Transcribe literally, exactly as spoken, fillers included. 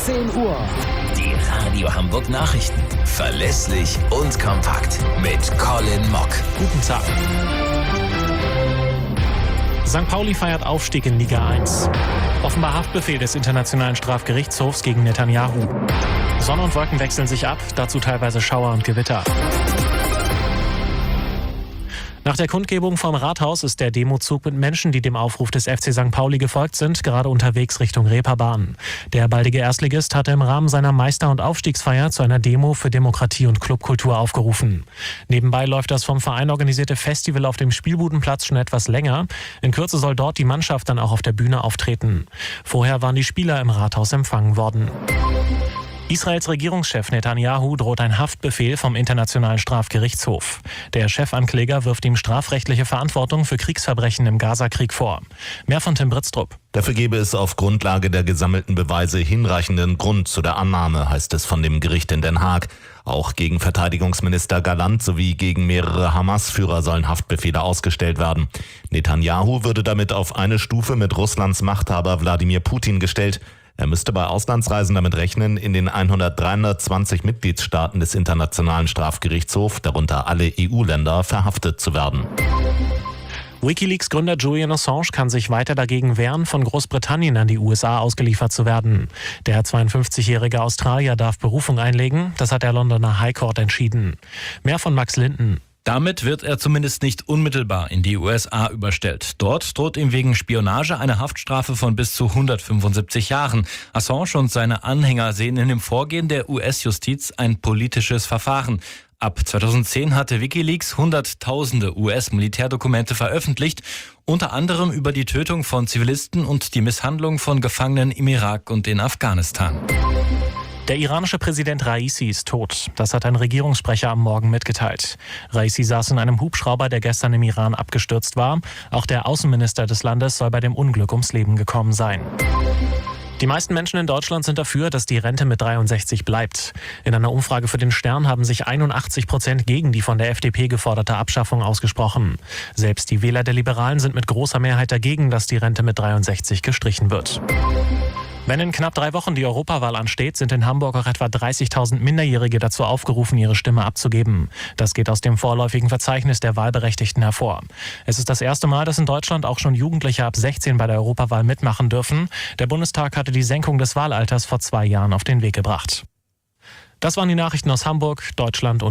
zehn Uhr. Die Radio Hamburg Nachrichten. Verlässlich und kompakt. Mit Colin Mock. Guten Tag. Sankt Pauli feiert Aufstieg in Liga eins. Offenbar Haftbefehl des Internationalen Strafgerichtshofs gegen Netanyahu. Sonne und Wolken wechseln sich ab, dazu teilweise Schauer und Gewitter. Nach der Kundgebung vom Rathaus ist der Demozug mit Menschen, die dem Aufruf des F C Sankt Pauli gefolgt sind, gerade unterwegs Richtung Reeperbahn. Der baldige Erstligist hatte im Rahmen seiner Meister- und Aufstiegsfeier zu einer Demo für Demokratie und Clubkultur aufgerufen. Nebenbei läuft das vom Verein organisierte Festival auf dem Spielbudenplatz schon etwas länger. In Kürze soll dort die Mannschaft dann auch auf der Bühne auftreten. Vorher waren die Spieler im Rathaus empfangen worden. Israels Regierungschef Netanyahu droht ein Haftbefehl vom Internationalen Strafgerichtshof. Der Chefankläger wirft ihm strafrechtliche Verantwortung für Kriegsverbrechen im Gazakrieg vor. Mehr von Tim Britztrup. Dafür gebe es auf Grundlage der gesammelten Beweise hinreichenden Grund zu der Annahme, heißt es von dem Gericht in Den Haag. Auch gegen Verteidigungsminister Galland sowie gegen mehrere Hamas-Führer sollen Haftbefehle ausgestellt werden. Netanyahu würde damit auf eine Stufe mit Russlands Machthaber Wladimir Putin gestellt. Er müsste bei Auslandsreisen damit rechnen, in den hundertzwanzig Mitgliedstaaten des Internationalen Strafgerichtshofs, darunter alle E U-Länder, verhaftet zu werden. WikiLeaks-Gründer Julian Assange kann sich weiter dagegen wehren, von Großbritannien an die U S A ausgeliefert zu werden. Der zweiundfünfzigjährige Australier darf Berufung einlegen, das hat der Londoner High Court entschieden. Mehr von Max Linden. Damit wird er zumindest nicht unmittelbar in die U S A überstellt. Dort droht ihm wegen Spionage eine Haftstrafe von bis zu hundertfünfundsiebzig Jahren. Assange und seine Anhänger sehen in dem Vorgehen der U S-Justiz ein politisches Verfahren. Ab zweitausendzehn hatte WikiLeaks hunderttausende U S-Militärdokumente veröffentlicht, unter anderem über die Tötung von Zivilisten und die Misshandlung von Gefangenen im Irak und in Afghanistan. Der iranische Präsident Raisi ist tot. Das hat ein Regierungssprecher am Morgen mitgeteilt. Raisi saß in einem Hubschrauber, der gestern im Iran abgestürzt war. Auch der Außenminister des Landes soll bei dem Unglück ums Leben gekommen sein. Die meisten Menschen in Deutschland sind dafür, dass die Rente mit dreiundsechzig bleibt. In einer Umfrage für den Stern haben sich einundachtzig Prozent gegen die von der F D P geforderte Abschaffung ausgesprochen. Selbst die Wähler der Liberalen sind mit großer Mehrheit dagegen, dass die Rente mit dreiundsechzig gestrichen wird. Wenn in knapp drei Wochen die Europawahl ansteht, sind in Hamburg auch etwa dreißigtausend Minderjährige dazu aufgerufen, ihre Stimme abzugeben. Das geht aus dem vorläufigen Verzeichnis der Wahlberechtigten hervor. Es ist das erste Mal, dass in Deutschland auch schon Jugendliche ab sechzehn bei der Europawahl mitmachen dürfen. Der Bundestag hatte die Senkung des Wahlalters vor zwei Jahren auf den Weg gebracht. Das waren die Nachrichten aus Hamburg, Deutschland und